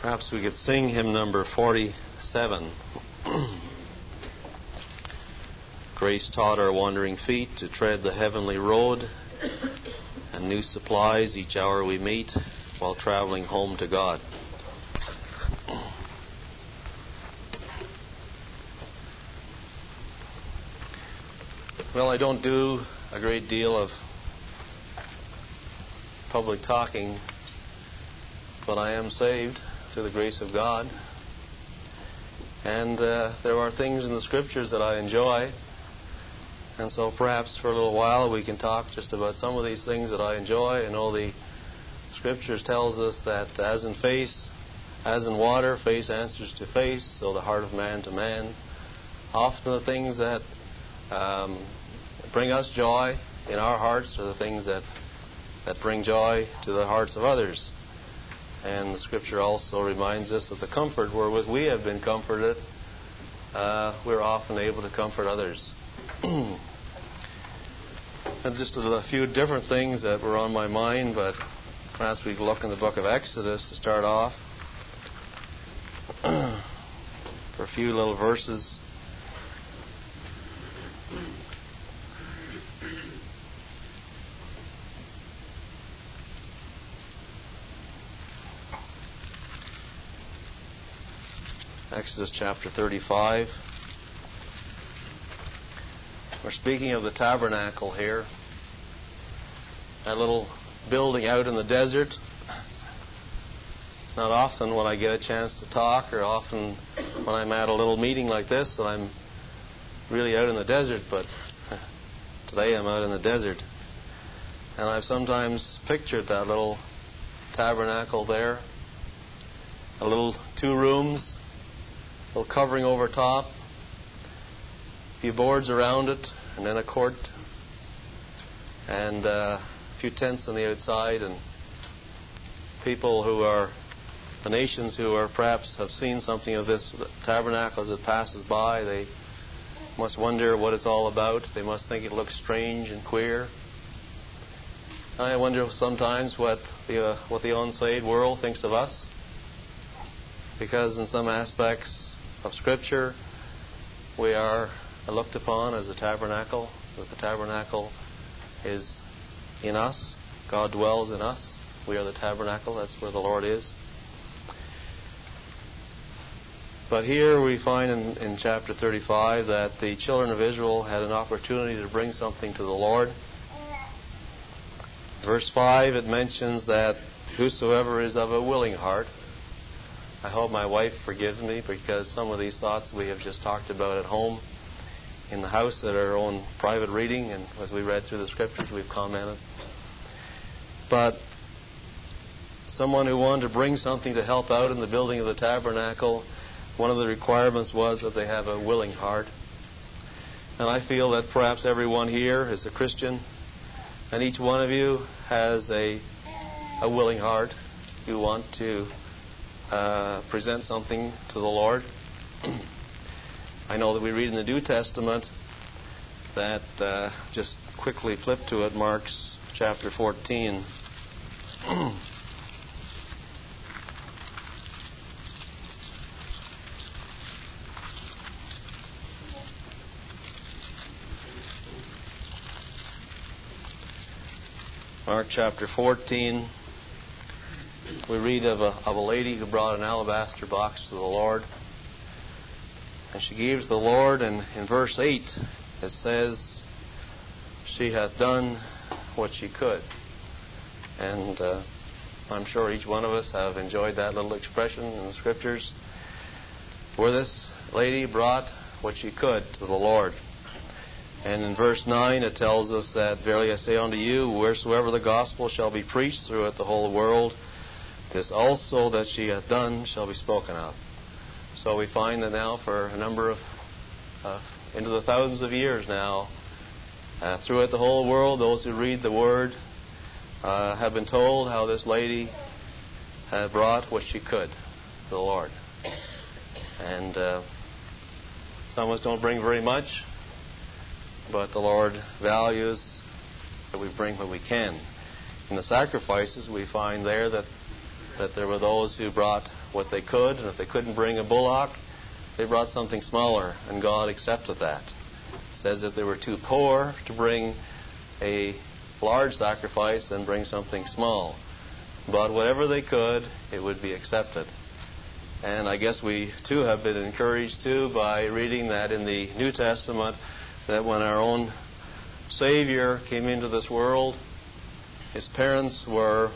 Perhaps we could sing hymn number 47. Grace taught our wandering feet to tread the heavenly road, and new supplies each hour we meet while traveling home to God. Well, I don't do a great deal of public talking, but I am saved through the grace of God. And there are things in the Scriptures that I enjoy. And so perhaps for a little while we can talk just about some of these things that I enjoy. I know the Scriptures tells us that as in water, face answers to face, so the heart of man to man. Often the things that bring us joy in our hearts are the things that bring joy to the hearts of others. And the Scripture also reminds us that the comfort wherewith we have been comforted, we're often able to comfort others. And just a few different things that were on my mind, but perhaps we can look in the book of Exodus to start off for a few little verses. Exodus chapter 35. We're speaking of the tabernacle here. That little building out in the desert. Not often when I get a chance to talk, or often when I'm at a little meeting like this, that I'm really out in the desert, but today I'm out in the desert. And I've sometimes pictured that little tabernacle there. A little 2 rooms, a little covering over top, a few boards around it, and then a court, and a few tents on the outside, and people who are, the nations who are perhaps have seen something of this tabernacle as it passes by, they must wonder what it's all about. They must think it looks strange and queer. And I wonder sometimes what the unsaved world thinks of us, because in some aspects of Scripture we are looked upon as a tabernacle, that the tabernacle is in us. God dwells in us. We are the tabernacle. That's where the Lord is. But here we find in chapter 35 that the children of Israel had an opportunity to bring something to the Lord. Verse 5, it mentions that whosoever is of a willing heart. I hope my wife forgives me, because some of these thoughts we have just talked about at home in the house at our own private reading, and as we read through the Scriptures we've commented. But someone who wanted to bring something to help out in the building of the tabernacle, one of the requirements was that they have a willing heart. And I feel that perhaps everyone here is a Christian, and each one of you has a willing heart. You want to present something to the Lord. I know that we read in the New Testament that, just quickly flip to it, Mark's chapter 14. Mark chapter 14. We read of a lady who brought an alabaster box to the Lord. And she gave to the Lord, and in verse 8 it says, she hath done what she could. And I'm sure each one of us have enjoyed that little expression in the Scriptures, where this lady brought what she could to the Lord. And in verse 9 it tells us that, verily I say unto you, wheresoever the gospel shall be preached throughout the whole world, this also that she hath done shall be spoken of. So we find that now for a number of, into the thousands of years now, throughout the whole world, those who read the Word have been told how this lady had brought what she could to the Lord. And some of us don't bring very much, but the Lord values that we bring what we can. In the sacrifices, we find there that there were those who brought what they could, and if they couldn't bring a bullock, they brought something smaller, and God accepted that. It says if they were too poor to bring a large sacrifice, then bring something small. But whatever they could, it would be accepted. And I guess we, too, have been encouraged, too, by reading that in the New Testament, that when our own Savior came into this world, His parents were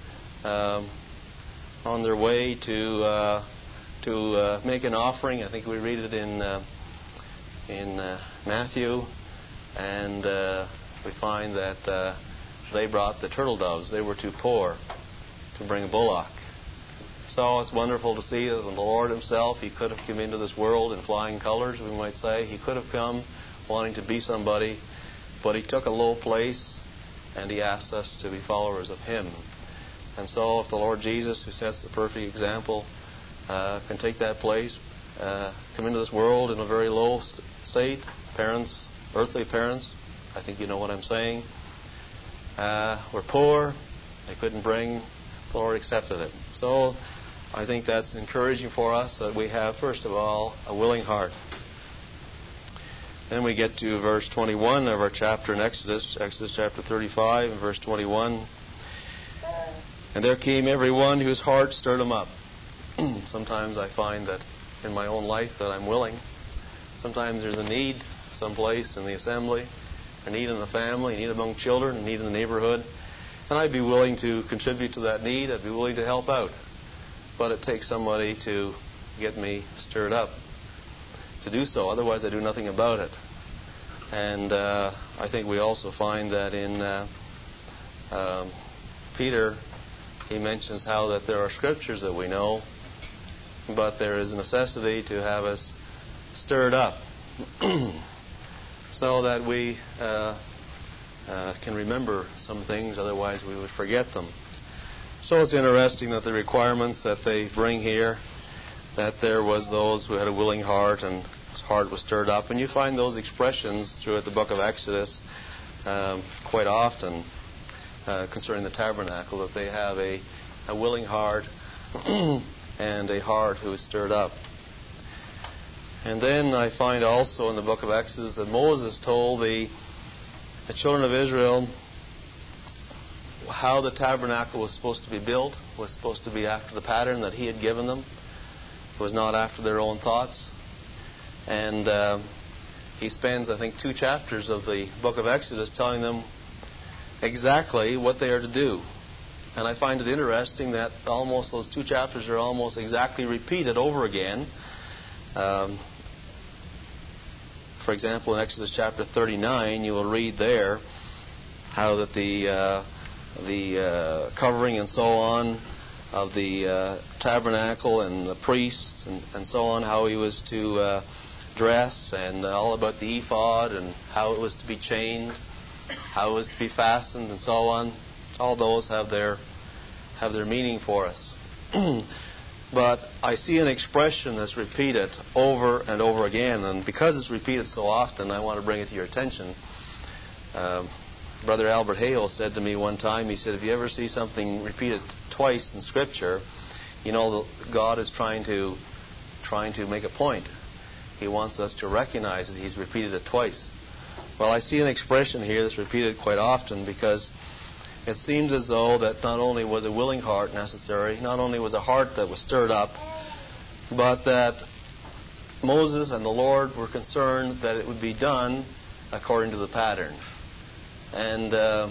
on their way to make an offering. I think we read it in Matthew, and we find that they brought the turtle doves. They were too poor to bring a bullock. So it's wonderful to see that the Lord Himself, He could have come into this world in flying colors, we might say. He could have come wanting to be somebody, but He took a low place, and He asked us to be followers of Him. And so if the Lord Jesus, who sets the perfect example, can take that place, come into this world in a very low state, parents, earthly parents, I think you know what I'm saying, were poor, they couldn't bring, the Lord accepted it. So I think that's encouraging for us, that we have, first of all, a willing heart. Then we get to verse 21 of our chapter in Exodus chapter 35 and verse 21. And there came every one whose heart stirred him up. Sometimes I find that in my own life that I'm willing. Sometimes there's a need someplace in the assembly, a need in the family, a need among children, a need in the neighborhood. And I'd be willing to contribute to that need. I'd be willing to help out. But it takes somebody to get me stirred up to do so. Otherwise, I do nothing about it. And I think we also find that in Peter, he mentions how that there are scriptures that we know, but there is a necessity to have us stirred up so that we can remember some things, otherwise we would forget them. So it's interesting that the requirements that they bring here, that there was those who had a willing heart and his heart was stirred up. And you find those expressions throughout the book of Exodus quite often concerning the tabernacle, that they have a willing heart and a heart who is stirred up. And then I find also in the book of Exodus that Moses told the children of Israel how the tabernacle was supposed to be built, was supposed to be after the pattern that he had given them. It was not after their own thoughts. And he spends, I think, 2 chapters of the book of Exodus telling them exactly what they are to do. And I find it interesting that almost those 2 chapters are almost exactly repeated over again. For example, in Exodus chapter 39, you will read there how that the covering and so on of the tabernacle and the priests and so on, how he was to dress, and all about the ephod and how it was to be chained, how it was to be fastened, and so on. All those have their meaning for us. But I see an expression that's repeated over and over again, and because it's repeated so often, I want to bring it to your attention. Brother Albert Hale said to me one time, he said, if you ever see something repeated twice in Scripture, you know God is trying to make a point. He wants us to recognize that He's repeated it twice. Well, I see an expression here that's repeated quite often, because it seems as though that not only was a willing heart necessary, not only was a heart that was stirred up, but that Moses and the Lord were concerned that it would be done according to the pattern. And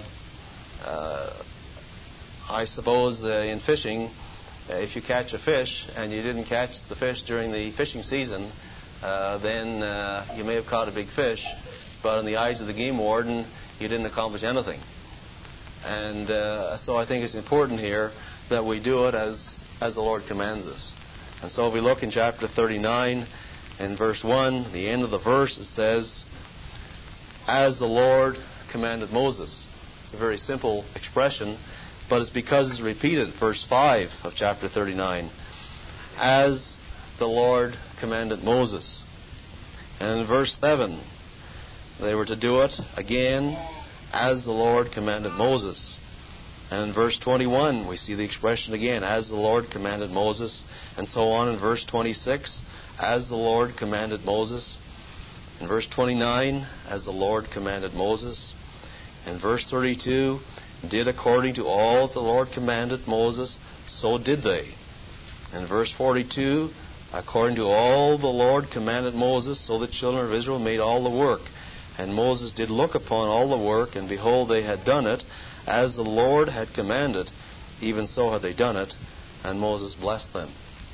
I suppose in fishing, if you catch a fish and you didn't catch the fish during the fishing season, then you may have caught a big fish, but in the eyes of the game warden, you didn't accomplish anything. And so I think it's important here that we do it as the Lord commands us. And so if we look in chapter 39 in verse 1, the end of the verse, it says, as the Lord commanded Moses. It's a very simple expression, but it's because it's repeated. Verse 5 of chapter 39. As the Lord commanded Moses. And in verse 7, they were to do it again as the Lord commanded Moses. And in verse 21, we see the expression again, as the Lord commanded Moses. And so on in verse 26, as the Lord commanded Moses. In verse 29, as the Lord commanded Moses. In verse 32, did according to all the Lord commanded Moses, so did they. In verse 42, according to all the Lord commanded Moses, so the children of Israel made all the work. And Moses did look upon all the work, and behold, they had done it, as the Lord had commanded, even so had they done it, and Moses blessed them.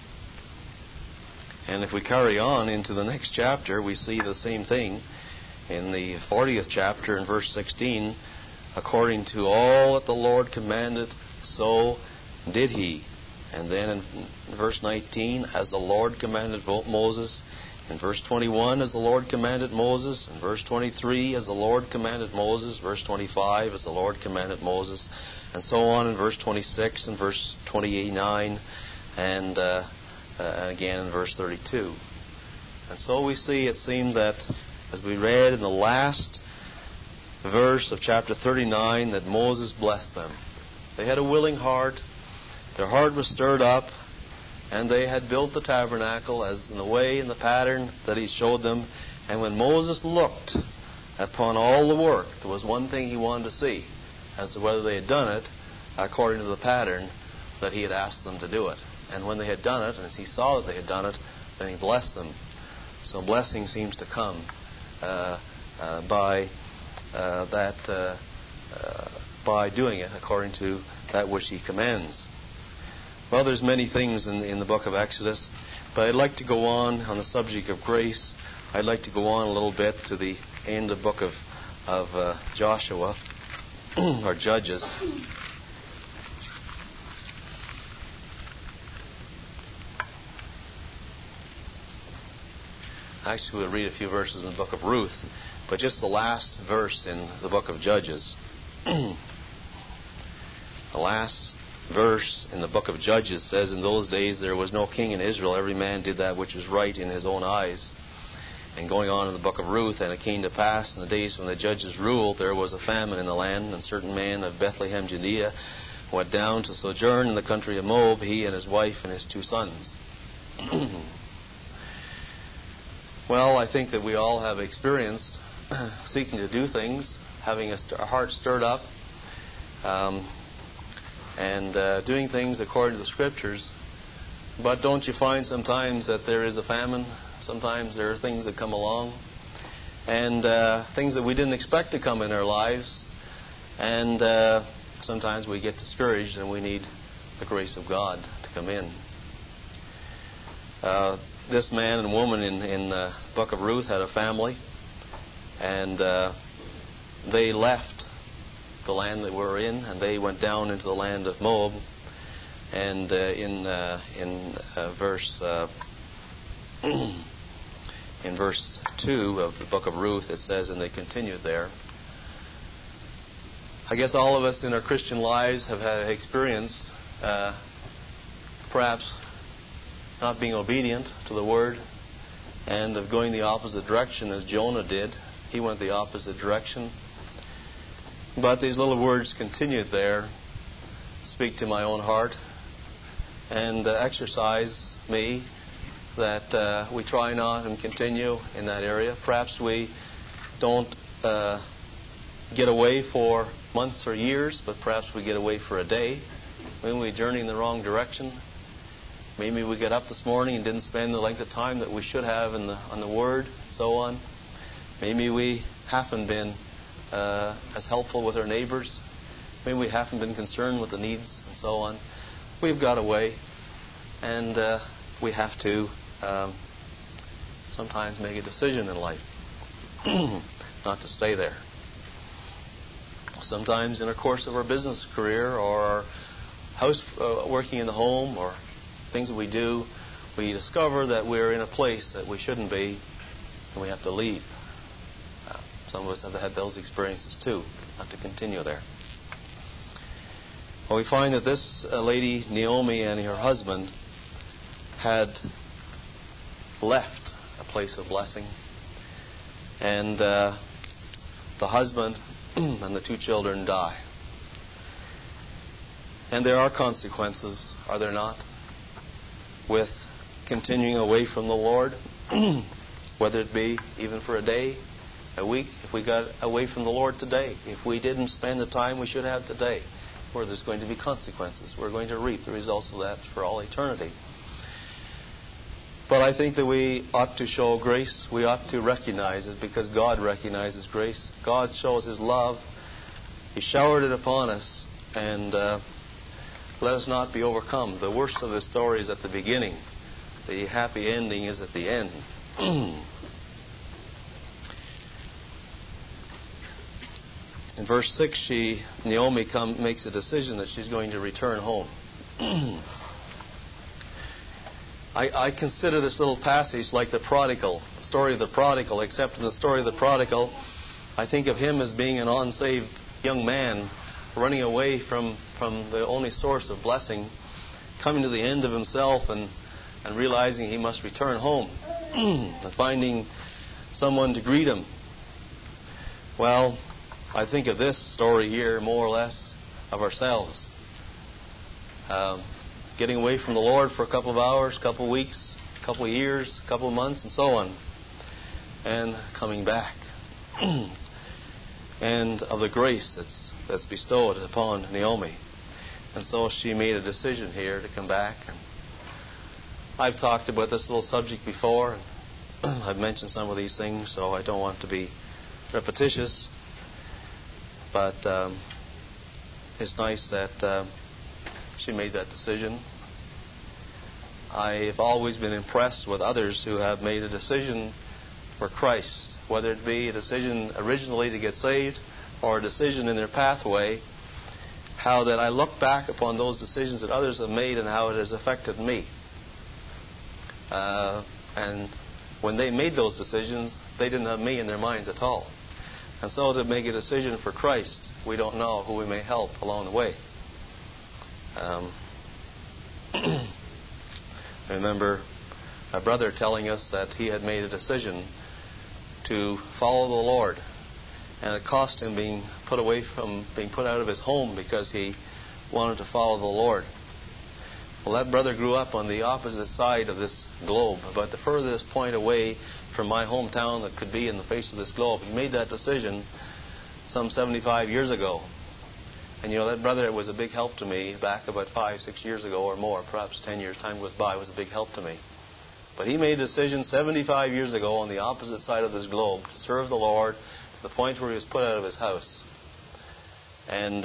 And if we carry on into the next chapter, we see the same thing. In the 40th chapter, in verse 16, according to all that the Lord commanded, so did he. And then in verse 19, as the Lord commanded Moses. In verse 21, as the Lord commanded Moses. In verse 23, as the Lord commanded Moses. Verse 25, as the Lord commanded Moses. And so on in verse 26 and verse 29, and again in verse 32. And so we see, it seemed that, as we read in the last verse of chapter 39, that Moses blessed them. They had a willing heart. Their heart was stirred up, and they had built the tabernacle as in the way and the pattern that he showed them. And when Moses looked upon all the work, there was one thing he wanted to see, as to whether they had done it according to the pattern that he had asked them to do it. And when they had done it, and as he saw that they had done it, then he blessed them. So blessing seems to come by doing it according to that which he commands. Well, there's many things in the book of Exodus, but I'd like to go on the subject of grace. I'd like to go on a little bit to the end of the book of Joshua, or Judges. Actually, we'll read a few verses in the book of Ruth, but just the last verse in the book of Judges. The last verse in the book of Judges says, in those days there was no king in Israel. Every man did that which was right in his own eyes. And going on in the book of Ruth, and it came to pass in the days when the judges ruled, there was a famine in the land, and certain man of Bethlehem, Judea, went down to sojourn in the country of Moab, he and his wife and his 2 sons. Well, I think that we all have experienced seeking to do things, having a heart stirred up, and doing things according to the Scriptures. But don't you find sometimes that there is a famine? Sometimes there are things that come along, and things that we didn't expect to come in our lives. And sometimes we get discouraged, and we need the grace of God to come in. This man and woman in the book of Ruth had a family, and they left the land that we were in, and they went down into the land of Moab. And in verse 2 of the book of Ruth, it says, and they continued there. I guess all of us in our Christian lives have had experience, perhaps not being obedient to the Word, and of going the opposite direction as Jonah did. He went the opposite direction. But these little words continued there, speak to my own heart, and exercise me that we try not and continue in that area. Perhaps we don't get away for months or years, but perhaps we get away for a day. Maybe we journey in the wrong direction. Maybe we get up this morning and didn't spend the length of time that we should have on the Word, and so on. Maybe we haven't been as helpful with our neighbors. Maybe we haven't been concerned with the needs, and so on. We've got away, and we have to sometimes make a decision in life not to stay there. Sometimes in the course of our business career, or our house working in the home, or things that we do, we discover that we're in a place that we shouldn't be, and we have to leave. Some of us have had those experiences too, not to continue there. Well, we find that this lady, Naomi, and her husband had left a place of blessing, and the husband and the 2 children die. And there are consequences, are there not, with continuing away from the Lord, whether it be even for a day, a week. If we got away from the Lord today, if we didn't spend the time we should have today, where there's going to be consequences, we're going to reap the results of that for all eternity. But I think that we ought to show grace. We ought to recognize it, because God recognizes grace. God shows His love. He showered it upon us, and let us not be overcome. The worst of the story is at the beginning. The happy ending is at the end. In verse 6, Naomi makes a decision that she's going to return home. I consider this little passage like the story of the prodigal, except in the story of the prodigal, I think of him as being an unsaved young man running away from the only source of blessing, coming to the end of himself and realizing he must return home and finding someone to greet him. Well, I think of this story here more or less of ourselves. Getting away from the Lord for a couple of hours, a couple of weeks, a couple of years, a couple of months, and so on, and coming back. And of the grace that's bestowed upon Naomi. And so she made a decision here to come back. And I've talked about this little subject before. I've mentioned some of these things, so I don't want to be repetitious. But it's nice that she made that decision. I have always been impressed with others who have made a decision for Christ, whether it be a decision originally to get saved or a decision in their pathway, how that I look back upon those decisions that others have made and how it has affected me. And when they made those decisions, they didn't have me in their minds at all. And so to make a decision for Christ, we don't know who we may help along the way. I remember a brother telling us that he had made a decision to follow the Lord, and it cost him being put out of his home because he wanted to follow the Lord. Well, that brother grew up on the opposite side of this globe, about the furthest point away from my hometown that could be in the face of this globe. He made that decision some 75 years ago. And that brother was a big help to me back about 5-6 years ago or more, perhaps 10 years, time goes by, was a big help to me. But he made a decision 75 years ago on the opposite side of this globe to serve the Lord to the point where he was put out of his house. And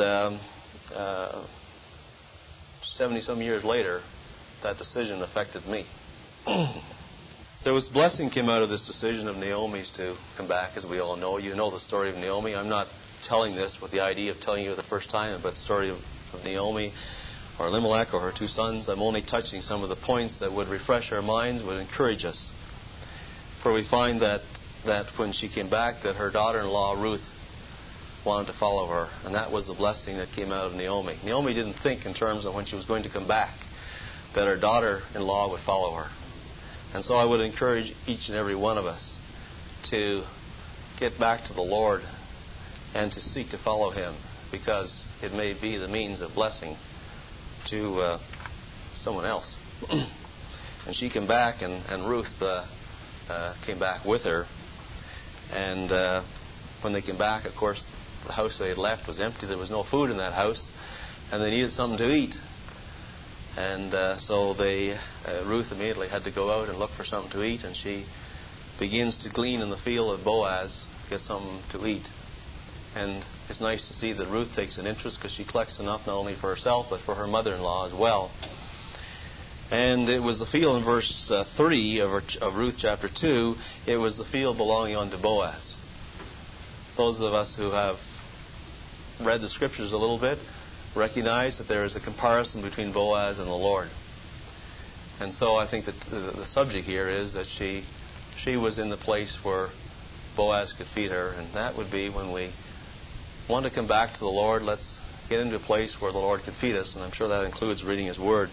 70-some years later, that decision affected me. There was blessing came out of this decision of Naomi's to come back, as we all know. You know the story of Naomi. I'm not telling this with the idea of telling you the first time about the story of Naomi or Elimelech or her two sons. I'm only touching some of the points that would refresh our minds, would encourage us. For we find that when she came back, that her daughter-in-law Ruth wanted to follow her, and that was the blessing that came out of Naomi. Naomi didn't think in terms of when she was going to come back that her daughter-in-law would follow her. And so I would encourage each and every one of us to get back to the Lord and to seek to follow Him, because it may be the means of blessing to someone else. And she came back, and Ruth came back with her. And when they came back, of course, the house they had left was empty. There was no food in that house, and they needed something to eat. And so Ruth immediately had to go out and look for something to eat, and she begins to glean in the field of Boaz, get something to eat. And it's nice to see that Ruth takes an interest, because she collects enough not only for herself but for her mother-in-law as well. And it was the field in verse 3 of Ruth chapter 2, it was the field belonging unto Boaz. Those of us who have read the Scriptures a little bit recognize that there is a comparison between Boaz and the Lord. And so I think that the subject here is that she was in the place where Boaz could feed her, and that would be when we want to come back to the Lord, let's get into a place where the Lord can feed us, and I'm sure that includes reading His Word.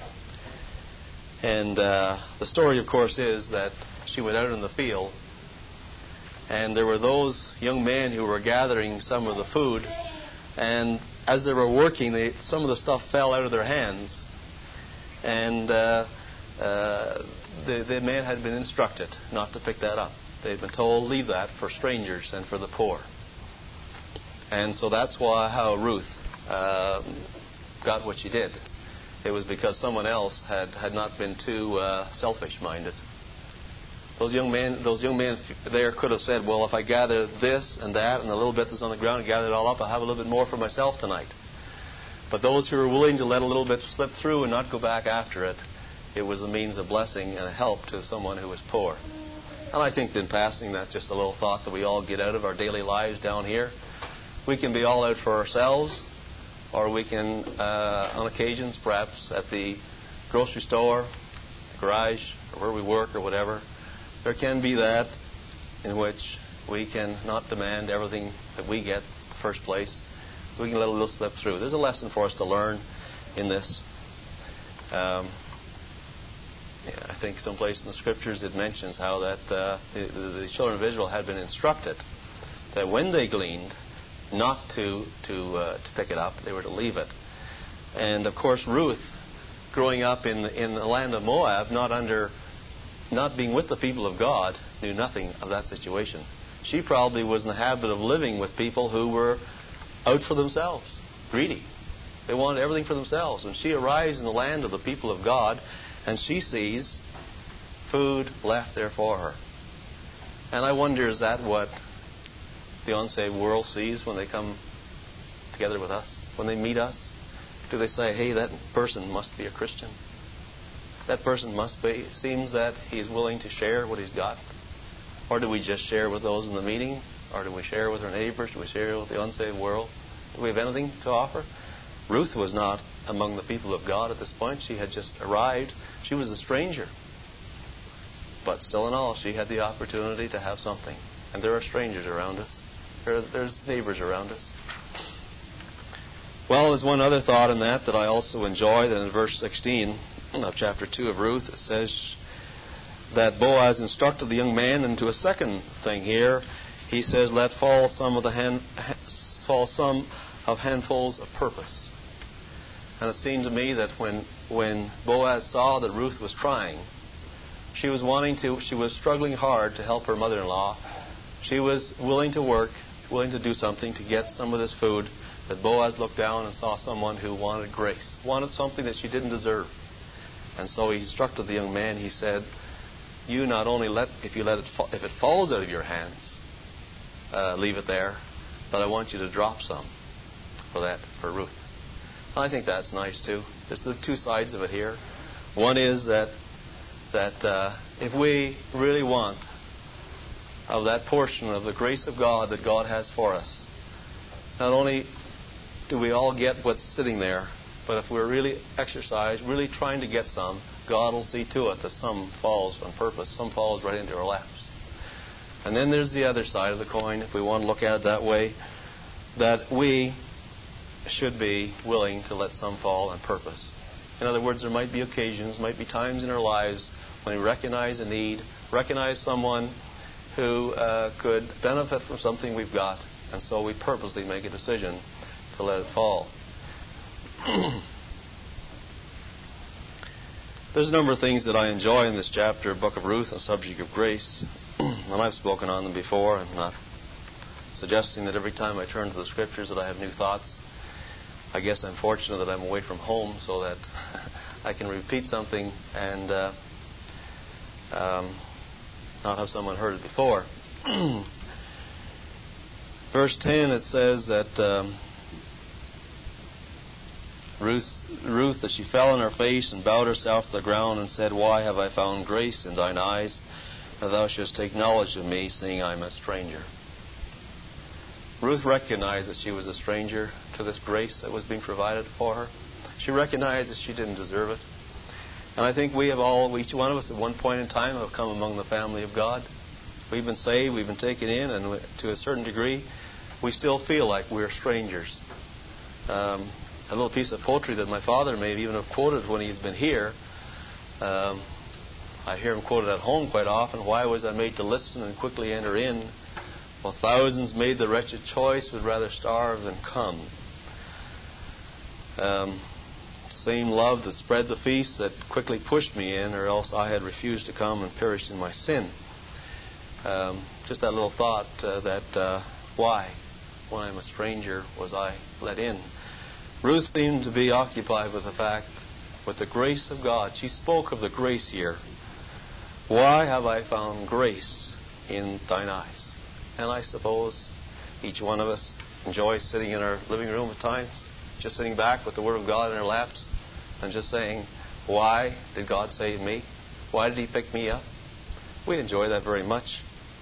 And the story, of course, is that she went out in the field, and there were those young men who were gathering some of the food And as they were working, some of the stuff fell out of their hands. And the men had been instructed not to pick that up. They had been told, leave that for strangers and for the poor. And so that's how Ruth got what she did. It was because someone else had not been too selfish-minded. Those young men there could have said, well, if I gather this and that and the little bit that's on the ground and gather it all up, I'll have a little bit more for myself tonight. But those who were willing to let a little bit slip through and not go back after it, it was a means of blessing and a help to someone who was poor. And I think in passing, that's just a little thought that we all get out of our daily lives down here. We can be all out for ourselves, or we can, on occasions, perhaps at the grocery store, garage, or where we work or whatever, there can be that in which we can not demand everything that we get in the first place. We can let a little slip through. There's a lesson for us to learn in this. I think someplace in the Scriptures it mentions how that the children of Israel had been instructed that when they gleaned, not to pick it up, they were to leave it. And of course, Ruth, growing up in the land of Moab, not being with the people of God, knew nothing of that situation. She probably was in the habit of living with people who were out for themselves, greedy. They wanted everything for themselves. And she arrives in the land of the people of God, and she sees food left there for her. And I wonder, is that what the unsaved world sees when they come together with us, when they meet us? Do they say, hey, that person must be a Christian? That person seems that he's willing to share what he's got? Or do we just share with those in the meeting? Or do we share with our neighbors? Do we share with the unsaved world? Do we have anything to offer? Ruth was not among the people of God at this point. She had just arrived. She was a stranger. But still in all, she had the opportunity to have something. And there are strangers around us. There's neighbors around us. Well, there's one other thought in that I also enjoy. That in verse 16 of chapter 2 of Ruth, it says that Boaz instructed the young man into a second thing here. He says, let fall some of handfuls of purpose. And it seemed to me that when Boaz saw that Ruth was trying, she was struggling hard to help her mother-in-law. She was willing to work, willing to do something to get some of this food, that Boaz looked down and saw someone who wanted grace, wanted something that she didn't deserve. And so he instructed the young man. He said, you not only if it falls out of your hands, leave it there, but I want you to drop some for Ruth. I think that's nice too. There's the two sides of it here. One is that if we really want of that portion of the grace of God that God has for us, not only do we all get what's sitting there, but if we're really exercised, really trying to get some, God will see to it that some falls on purpose, some falls right into our laps. And then there's the other side of the coin, if we want to look at it that way, that we should be willing to let some fall on purpose. In other words, there might be occasions, might be times in our lives when we recognize a need, recognize someone who could benefit from something we've got, and so we purposely make a decision to let it fall. There's a number of things that I enjoy in this chapter, Book of Ruth, on the subject of grace. And I've spoken on them before. I'm not suggesting that every time I turn to the Scriptures that I have new thoughts. I guess I'm fortunate that I'm away from home so that I can repeat something and not have someone heard it before. Verse 10, it says that Ruth, that she fell on her face and bowed herself to the ground and said, why have I found grace in thine eyes, that thou shouldst take knowledge of me, seeing I am a stranger? Ruth recognized that she was a stranger to this grace that was being provided for her. She recognized that she didn't deserve it. And I think each one of us at one point in time have come among the family of God. We've been saved, we've been taken in, and to a certain degree, we still feel like we're strangers. A little piece of poetry that my father may even have quoted when he's been here. I hear him quoted at home quite often. Why was I made to listen and quickly enter in? Well, thousands made the wretched choice, would rather starve than come. Same love that spread the feast that quickly pushed me in, or else I had refused to come and perished in my sin. Just that little thought that why, when I'm a stranger, was I let in? Ruth seemed to be occupied with the fact, with the grace of God. She spoke of the grace here. Why have I found grace in thine eyes? And I suppose each one of us enjoys sitting in our living room at times, just sitting back with the Word of God in our laps and just saying, why did God save me? Why did He pick me up? We enjoy that very much.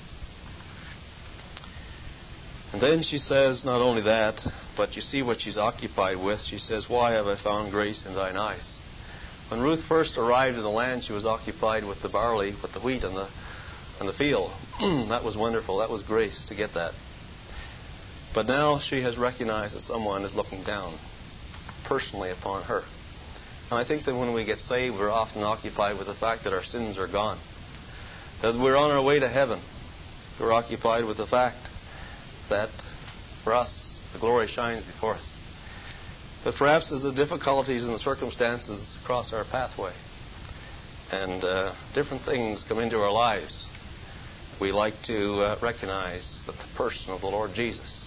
And then she says not only that, but you see what she's occupied with. She says, why have I found grace in thine eyes? When Ruth first arrived in the land, she was occupied with the barley, with the wheat and the field. That was wonderful. That was grace to get that. But now she has recognized that someone is looking down personally upon her. And I think that when we get saved, we're often occupied with the fact that our sins are gone, that we're on our way to heaven. We're occupied with the fact that for us, the glory shines before us. But perhaps as the difficulties and the circumstances cross our pathway and different things come into our lives, we like to recognize that the person of the Lord Jesus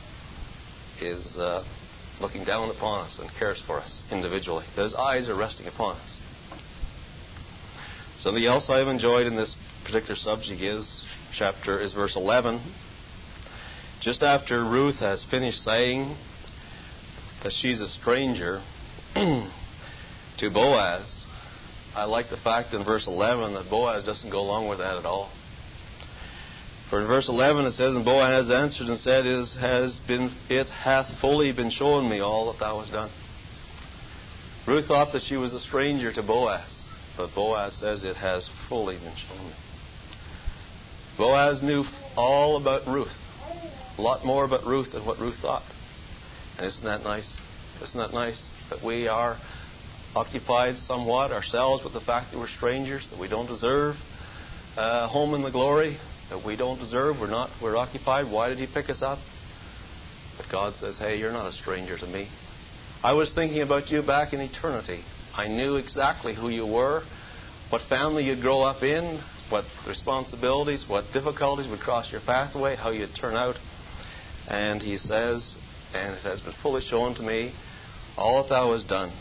is looking down upon us and cares for us individually. His eyes are resting upon us. Something else I've enjoyed in this particular subject is verse 11. Just after Ruth has finished saying that she's a stranger to Boaz, I like the fact in verse 11 that Boaz doesn't go along with that at all. For in verse 11 it says, and Boaz answered and said, it hath fully been shown me all that thou hast done. Ruth thought that she was a stranger to Boaz, but Boaz says it has fully been shown me. Boaz knew all about Ruth, a lot more about Ruth than what Ruth thought. And isn't that nice? Isn't that nice that we are occupied somewhat ourselves with the fact that we're strangers, that we don't deserve home in the glory, that we don't deserve, we're occupied. Why did He pick us up? But God says, hey, you're not a stranger to me. I was thinking about you back in eternity. I knew exactly who you were, what family you'd grow up in, what responsibilities, what difficulties would cross your pathway, how you'd turn out. And He says, and it has been fully shown to me all that thou hast done.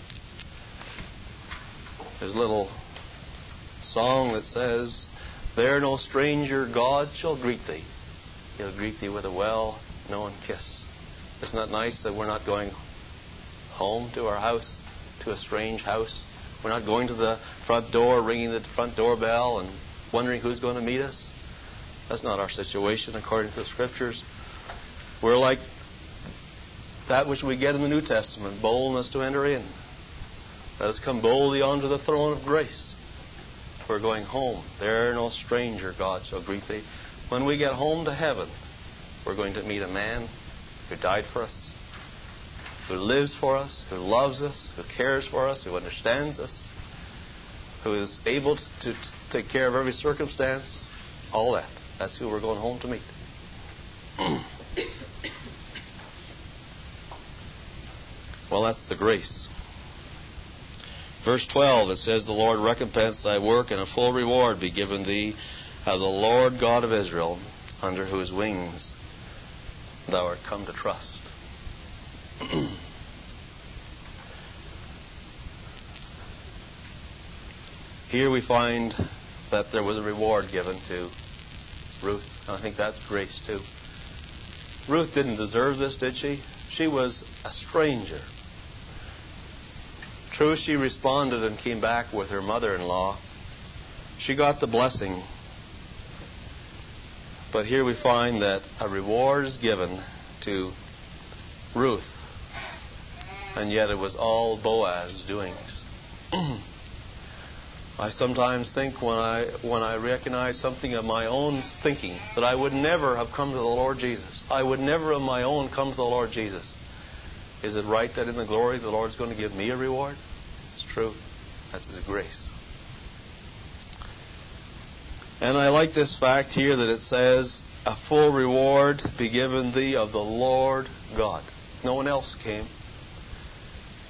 There's a little song that says, there no stranger God shall greet thee. He'll greet thee with a well-known kiss. Isn't that nice that we're not going home to our house, to a strange house? We're not going to the front door, ringing the front doorbell and wondering who's going to meet us. That's not our situation according to the Scriptures. We're like that which we get in the New Testament, boldness to enter in. Let us come boldly onto the throne of grace. We're going home. There no stranger God shall greet thee. When we get home to heaven, we're going to meet a man who died for us, who lives for us, who loves us, who cares for us, who understands us, who is able to take care of every circumstance, all that. That's who we're going home to meet. Well, that's the grace. Verse 12, it says, the Lord recompense thy work, and a full reward be given thee of the Lord God of Israel, under whose wings thou art come to trust. Here we find that there was a reward given to Ruth. And I think that's grace too. Ruth didn't deserve this, did she? She was a stranger. True, she responded and came back with her mother-in-law. She got the blessing. But here we find that a reward is given to Ruth. And yet it was all Boaz's doings. I sometimes think when I recognize something of my own thinking, that I would never have come to the Lord Jesus. I would never of my own come to the Lord Jesus. Is it right that in the glory the Lord's going to give me a reward? It's true. That's His grace. And I like this fact here that it says, a full reward be given thee of the Lord God. No one else came.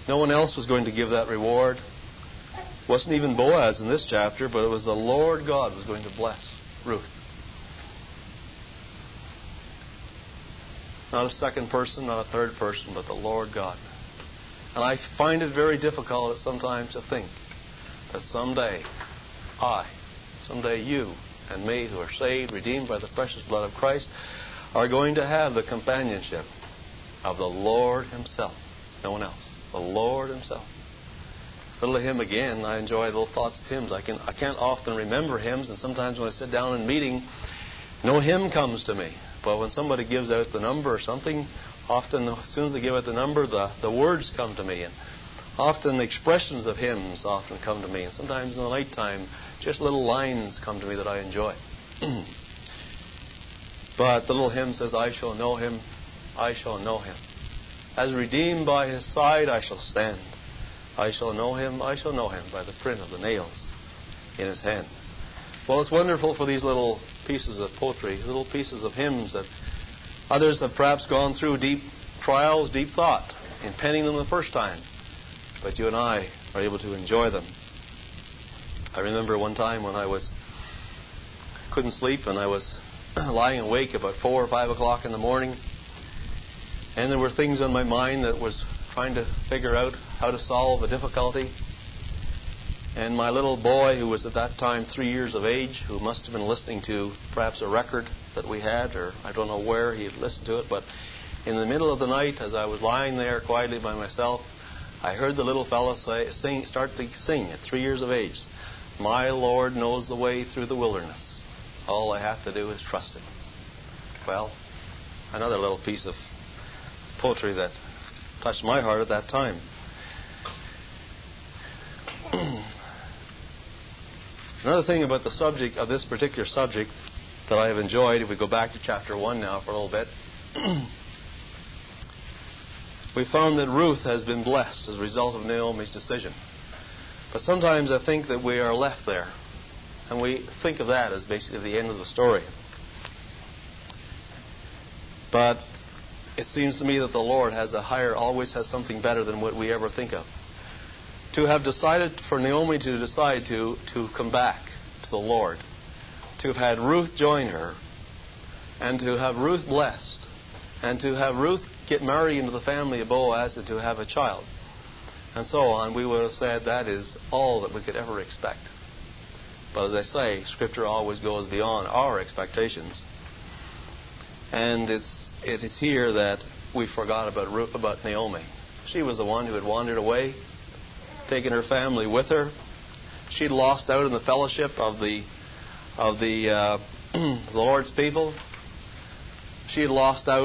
No one else was going to give that reward. It wasn't even Boaz in this chapter, but it was the Lord God who was going to bless Ruth. Not a second person, not a third person, but the Lord God. And I find it very difficult sometimes to think that someday you and me who are saved, redeemed by the precious blood of Christ, are going to have the companionship of the Lord Himself. No one else. The Lord Himself. Little hymn again. I enjoy little thoughts of hymns. I can't often remember hymns, and sometimes when I sit down in meeting, no hymn comes to me. But when somebody gives out the number or something, often as soon as they give out the number, the words come to me. And often the expressions of hymns often come to me. And sometimes in the nighttime, just little lines come to me that I enjoy. But the little hymn says, I shall know Him, I shall know Him. As redeemed by His side, I shall stand. I shall know Him by the print of the nails in His hand. Well, it's wonderful for these little pieces of poetry, little pieces of hymns that others have perhaps gone through deep trials, deep thought in penning them the first time. But you and I are able to enjoy them. I remember one time when I couldn't sleep, and I was lying awake about 4 or 5 o'clock in the morning, and there were things on my mind that was trying to figure out how to solve a difficulty. And my little boy, who was at that time 3 years of age, who must have been listening to perhaps a record that we had, or I don't know where he had listened to it, but in the middle of the night, as I was lying there quietly by myself, I heard the little fellow start to sing at 3 years of age, My Lord knows the way through the wilderness. All I have to do is trust Him. Well, another little piece of poetry that touched my heart at that time. Another thing about the subject of this particular subject that I have enjoyed, if we go back to chapter 1 now for a little bit, we found that Ruth has been blessed as a result of Naomi's decision. But sometimes I think that we are left there, and we think of that as basically the end of the story. But it seems to me that the Lord always has something better than what we ever think of. To have decided, for Naomi to decide to come back to the Lord, to have had Ruth join her, and to have Ruth blessed, and to have Ruth get married into the family of Boaz, and to have a child, and so on, we would have said that is all that we could ever expect. But as I say, Scripture always goes beyond our expectations. And it is here that we forgot about Naomi. She was the one who had wandered away, taken her family with her. She'd lost out in the fellowship of the Lord's people. She had lost out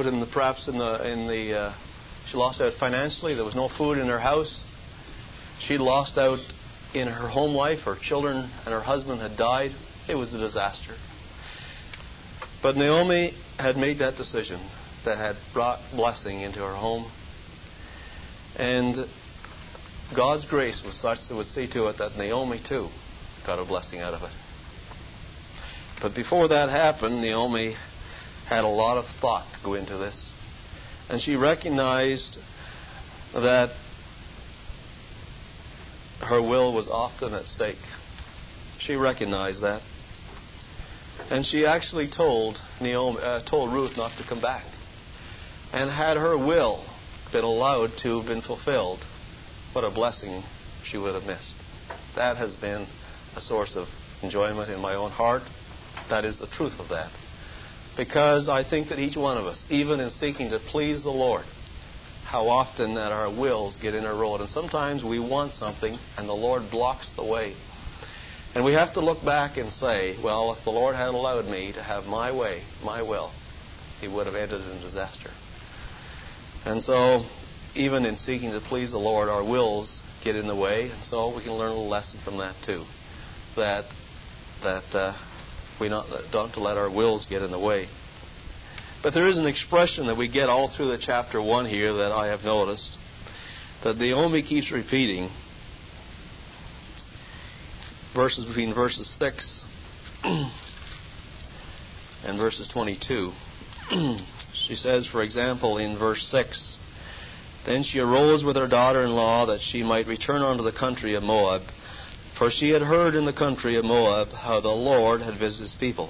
she lost out financially. There was no food in her house. She'd lost out in her home life. Her children and her husband had died. It was a disaster. But Naomi had made that decision that had brought blessing into her home. And God's grace was such that would see to it that Naomi too got a blessing out of it. But before that happened, Naomi had a lot of thought go into this. And she recognized that her will was often at stake. She recognized that. And she actually told Ruth not to come back. And had her will been allowed to have been fulfilled, what a blessing she would have missed. That has been a source of enjoyment in my own heart. That is the truth of that. Because I think that each one of us, even in seeking to please the Lord, how often that our wills get in a road. And sometimes we want something and the Lord blocks the way. And we have to look back and say, well, if the Lord had allowed me to have my way, my will, He would have ended in disaster. And so, even in seeking to please the Lord, our wills get in the way. And so we can learn a little lesson from that too. That we don't let our wills get in the way. But there is an expression that we get all through the chapter 1 here that I have noticed, that Naomi keeps repeating, between verses 6 and verses 22. She says, for example, in verse 6, Then she arose with her daughter-in-law that she might return unto the country of Moab, for she had heard in the country of Moab how the Lord had visited his people.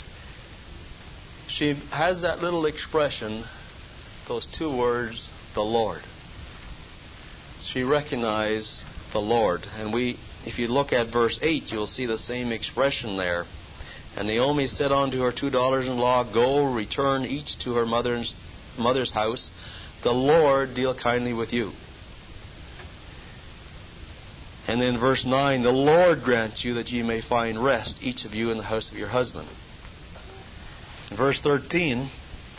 She has that little expression, those two words, the Lord. She recognized the Lord. And if you look at verse 8, you'll see the same expression there. And Naomi said unto her two daughters-in-law, Go, return each to her mother's house. The Lord deal kindly with you. And then verse 9, The Lord grant you that ye may find rest, each of you in the house of your husband. In verse 13,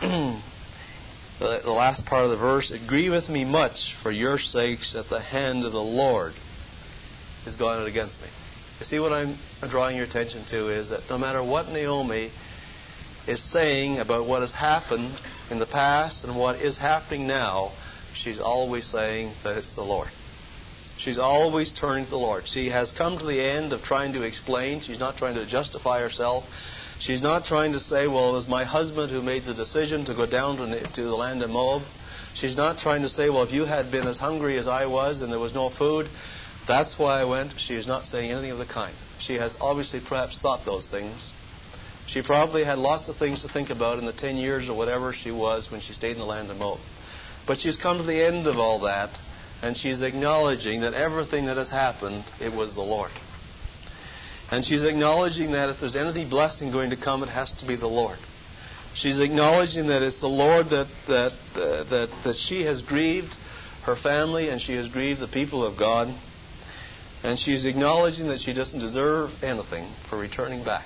the last part of the verse, It grieveth me much for your sakes that the hand of the Lord is gone out against me. You see what I'm drawing your attention to is that no matter what Naomi is saying about what has happened in the past and what is happening now, she's always saying that it's the Lord. She's always turning to the Lord. She has come to the end of trying to explain. She's not trying to justify herself. She's not trying to say, well, it was my husband who made the decision to go down to the land of Moab. She's not trying to say, well, if you had been as hungry as I was and there was no food, that's why I went. She is not saying anything of the kind. She has obviously perhaps thought those things. She probably had lots of things to think about in the 10 years or whatever she was when she stayed in the land of Moab. But she's come to the end of all that, and she's acknowledging that everything that has happened, it was the Lord. And she's acknowledging that if there's any blessing going to come, it has to be the Lord. She's acknowledging that it's the Lord that she has grieved her family, and she has grieved the people of God. And she's acknowledging that she doesn't deserve anything for returning back.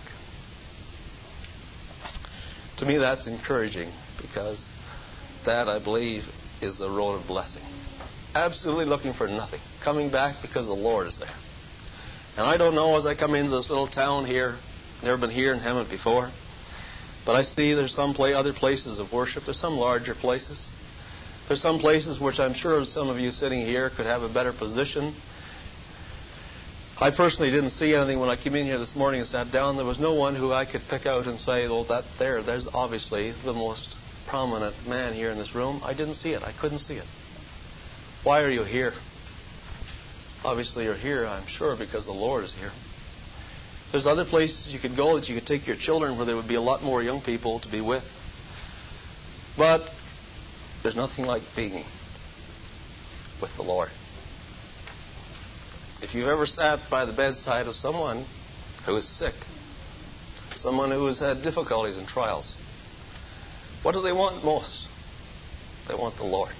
To me, that's encouraging, because that, I believe, is the road of blessing. Absolutely looking for nothing. Coming back because the Lord is there. And I don't know, as I come into this little town here, never been here in Hemet before, but I see there's some other places of worship. There's some larger places. There's some places which I'm sure some of you sitting here could have a better position. I personally didn't see anything when I came in here this morning and sat down. There was no one who I could pick out and say, well, there's obviously the most prominent man here in this room. I didn't see it. I couldn't see it. Why are you here? Obviously you're here, I'm sure, because the Lord is here. There's other places you could go that you could take your children where there would be a lot more young people to be with. But there's nothing like being with the Lord. If you've ever sat by the bedside of someone who is sick, someone who has had difficulties and trials, what do they want most? They want the Lord.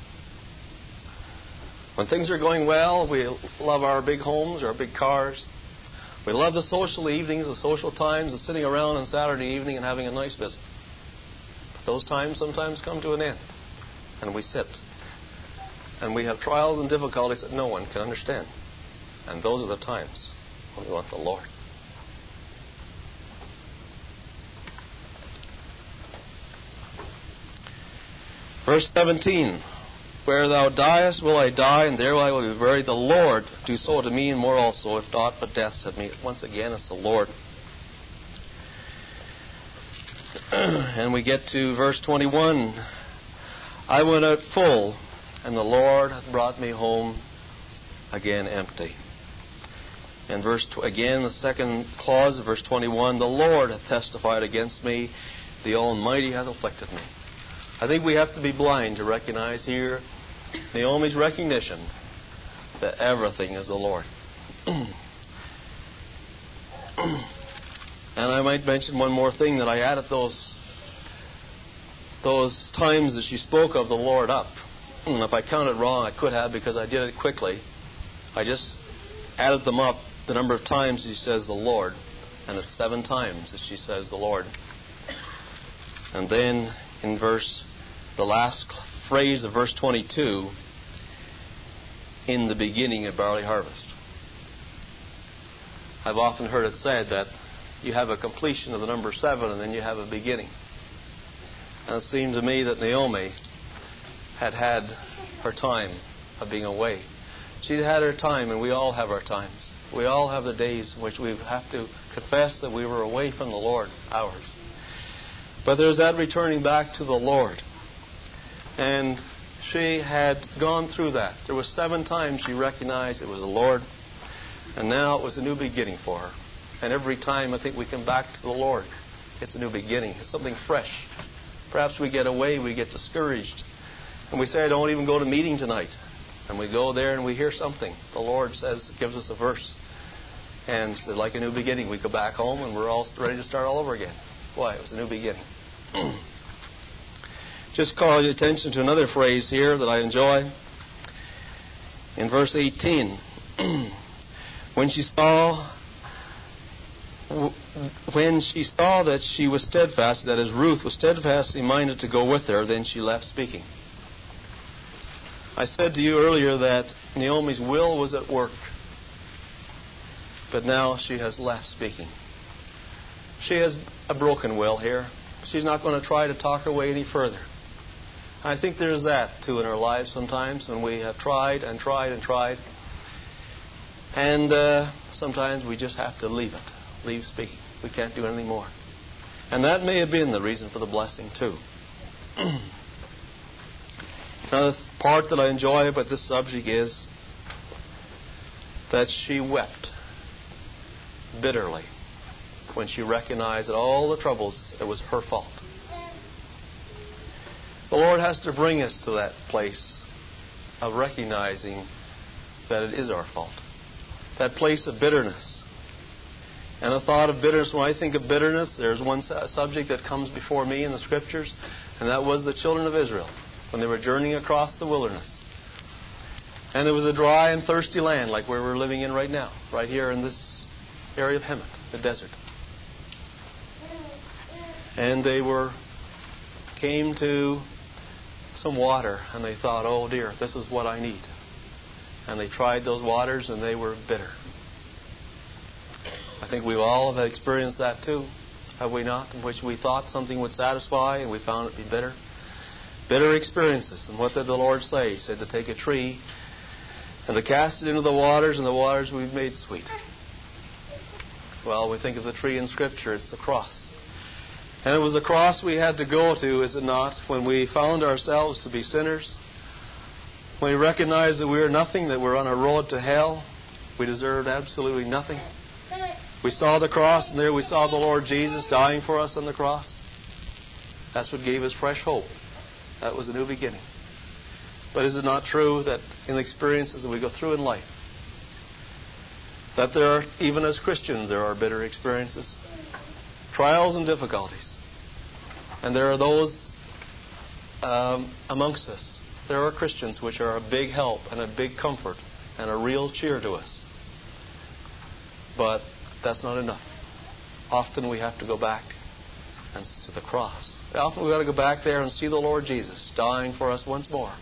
When things are going well, we love our big homes, our big cars. We love the social evenings, the social times, the sitting around on Saturday evening and having a nice visit. But those times sometimes come to an end. And we sit. And we have trials and difficulties that no one can understand. And those are the times when we want the Lord. Verse 17. Where thou diest will I die, and there I will be buried. The Lord do so to me, and more also, if naught but death set me. Once again, it's the Lord. And we get to verse 21. I went out full, and the Lord hath brought me home again empty. And again, the second clause of verse 21, the Lord hath testified against me, the Almighty hath afflicted me. I think we have to be blind to recognize here Naomi's recognition that everything is the Lord. And I might mention one more thing, that I added those times that she spoke of the Lord up. And if I counted wrong, I could have, because I did it quickly. I just added them up, the number of times she says the Lord. And it's 7 times that she says the Lord. And then in the last phrase of verse 22, in the beginning of barley harvest. I've often heard it said that you have a completion of the number 7 and then you have a beginning. And it seemed to me that Naomi had her time of being away. She'd had her time, and we all have our times. We all have the days in which we have to confess that we were away from the Lord, ours. But there's that returning back to the Lord. And she had gone through that. There was 7 times she recognized it was the Lord, and now it was a new beginning for her. And every time I think we come back to the Lord, it's a new beginning. It's something fresh. Perhaps we get away, we get discouraged, and we say, I don't even go to meeting tonight. And we go there and we hear something. The Lord says, gives us a verse. And it's like a new beginning. We go back home and we're all ready to start all over again. Why? It was a new beginning. Just call your attention to another phrase here that I enjoy. In verse 18. When she saw that she was steadfast, that is, Ruth was steadfastly minded to go with her, then she left speaking. I said to you earlier that Naomi's will was at work, but now she has left speaking. She has a broken will here. She's not going to try to talk her way any further. I think there's that too in our lives sometimes, when we have tried and tried and tried, and sometimes we just have to leave it. Leave speaking. We can't do anything more. And that may have been the reason for the blessing too. Another part that I enjoy about this subject is that she wept bitterly when she recognized that all the troubles, it was her fault. The Lord has to bring us to that place of recognizing that it is our fault. That place of bitterness. And a thought of bitterness, when I think of bitterness, there's one subject that comes before me in the Scriptures, and that was the children of Israel when they were journeying across the wilderness. And it was a dry and thirsty land like where we're living in right now, right here in this area of Hemet, the desert. And they came to some water, and they thought, oh dear, this is what I need. And they tried those waters, and they were bitter. I think we all have experienced that too, have we not? In which we thought something would satisfy, and we found it to be bitter. Bitter experiences. And what did the Lord say? He said to take a tree and to cast it into the waters, and the waters we've made sweet. Well, we think of the tree in Scripture, it's the cross. And it was the cross we had to go to, is it not, when we found ourselves to be sinners, when we recognized that we were nothing, that we're on a road to hell, we deserved absolutely nothing. We saw the cross, and there we saw the Lord Jesus dying for us on the cross. That's what gave us fresh hope. That was a new beginning. But is it not true that in the experiences that we go through in life, that there are, even as Christians, there are bitter experiences, trials and difficulties. And there are those amongst us, there are Christians which are a big help and a big comfort and a real cheer to us. But that's not enough. Often we have to go back and to the cross. Often we've got to go back there and see the Lord Jesus dying for us once more.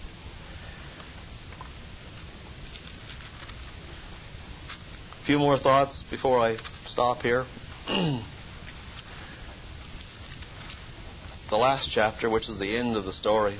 A few more thoughts before I stop here. The last chapter, which is the end of the story.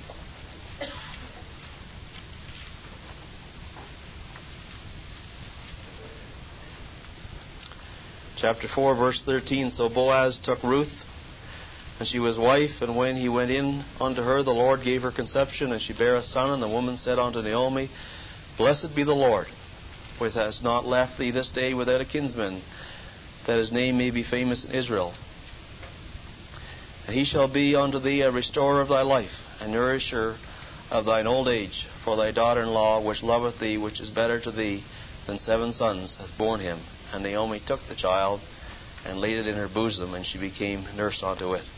Chapter 4, verse 13. So Boaz took Ruth, and she was wife, and when he went in unto her, the Lord gave her conception, and she bare a son. And the woman said unto Naomi, Blessed be the Lord, which has not left thee this day without a kinsman, that his name may be famous in Israel. And he shall be unto thee a restorer of thy life, and nourisher of thine old age. For thy daughter-in-law, which loveth thee, which is better to thee than 7 sons, hath borne him. And Naomi took the child, and laid it in her bosom, and she became nurse unto it.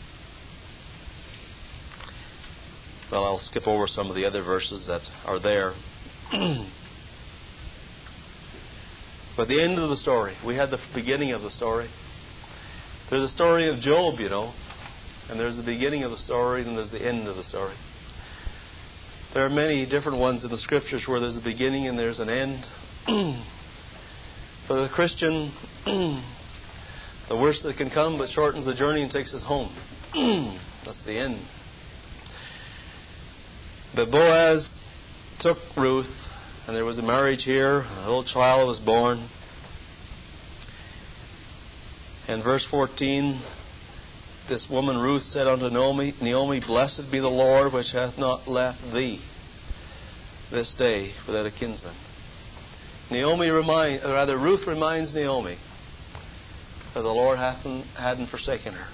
Well, I'll skip over some of the other verses that are there. But the end of the story, we had the beginning of the story. There's a story of Job, you know, and there's the beginning of the story, and there's the end of the story. There are many different ones in the Scriptures where there's a beginning and there's an end. For the Christian, the worst that can come but shortens the journey and takes us home. That's the end. But Boaz took Ruth, and there was a marriage here. A little child was born. And verse 14, this woman Ruth said unto Naomi, Blessed be the Lord, which hath not left thee this day without a kinsman. Ruth reminds Naomi that the Lord hadn't forsaken her.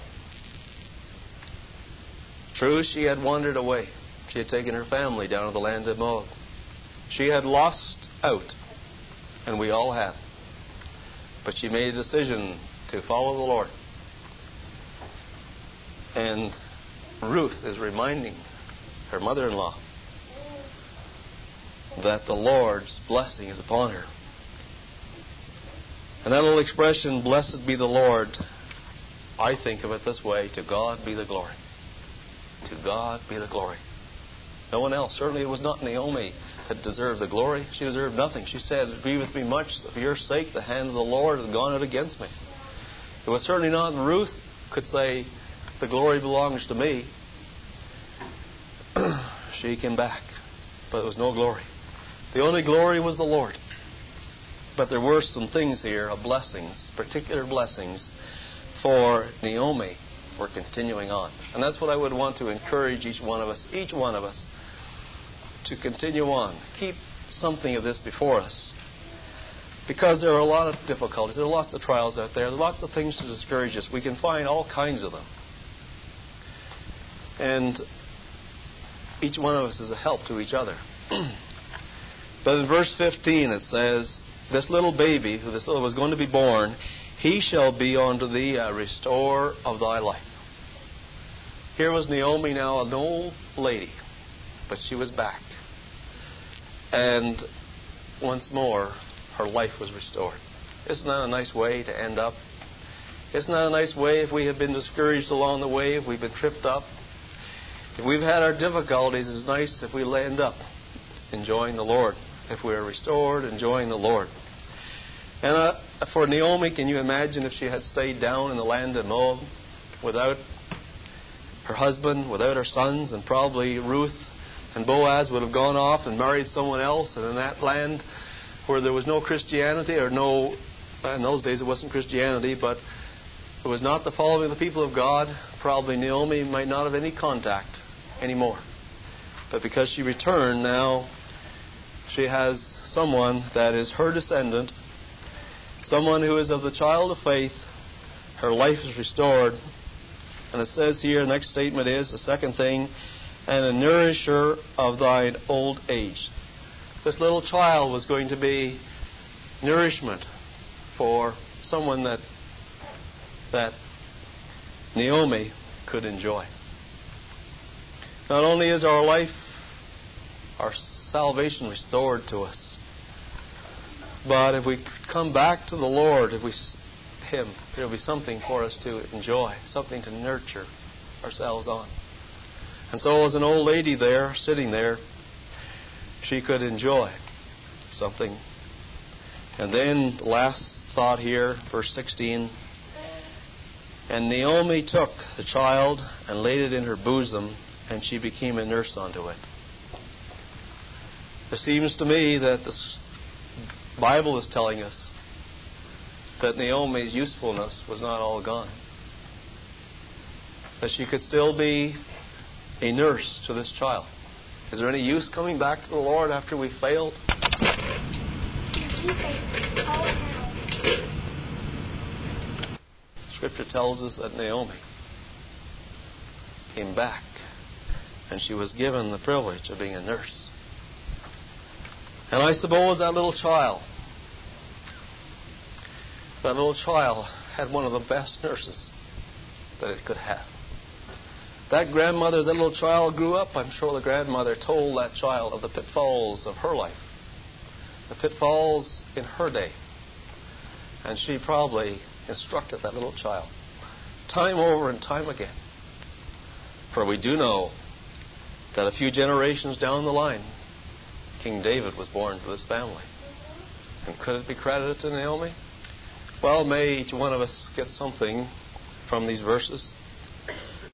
True, she had wandered away. She had taken her family down to the land of Moab. She had lost out, and we all have. But she made a decision to follow the Lord. And Ruth is reminding her mother-in-law that the Lord's blessing is upon her. And that little expression, blessed be the Lord, I think of it this way: to God be the glory. To God be the glory. No one else. Certainly it was not Naomi that deserved the glory. She deserved nothing. She said, "It grieveth me much that for your sake the hands of the Lord have gone out against me." It was certainly not Ruth could say, "The glory belongs to me." She came back, but there was no glory. The only glory was the Lord. But there were some things here of blessings, particular blessings for Naomi for continuing on. And that's what I would want to encourage each one of us to continue on. Keep something of this before us. Because there are a lot of difficulties. There are lots of trials out there. There are lots of things to discourage us. We can find all kinds of them. And each one of us is a help to each other. But in verse 15 it says, this little baby, who was going to be born, he shall be unto thee a restorer of thy life. Here was Naomi, now an old lady, but she was back. And once more, her life was restored. Isn't that a nice way to end up? Isn't that a nice way if we have been discouraged along the way, if we've been tripped up? If we've had our difficulties, it's nice if we end up enjoying the Lord. If we are restored, enjoying the Lord. And for Naomi, can you imagine if she had stayed down in the land of Moab without her husband, without her sons, and probably Ruth and Boaz would have gone off and married someone else, and in that land where there was no Christianity, or no, in those days it wasn't Christianity, but it was not the following of the people of God, probably Naomi might not have any contact anymore. But because she returned, now she has someone that is her descendant, someone who is of the child of faith. Her life is restored. And it says here, the next statement is, the second thing, and a nourisher of thine old age. This little child was going to be nourishment for someone that Naomi could enjoy. Not only is our life, our salvation restored to us, but if we come back to the Lord, if we Him, there will be something for us to enjoy, something to nurture ourselves on. And so as an old lady there, sitting there, she could enjoy something. And then the last thought here, verse 16, and Naomi took the child and laid it in her bosom, and she became a nurse unto it. It seems to me that the Bible is telling us that Naomi's usefulness was not all gone. That she could still be a nurse to this child. Is there any use coming back to the Lord after we failed? Scripture tells us that Naomi came back and she was given the privilege of being a nurse. And I suppose that little child had one of the best nurses that it could have. That grandmother, as that little child grew up, I'm sure the grandmother told that child of the pitfalls of her life, the pitfalls in her day. And she probably instructed that little child time over and time again. For we do know that a few generations down the line, King David was born to this family. And could it be credited to Naomi? Well, may each one of us get something from these verses.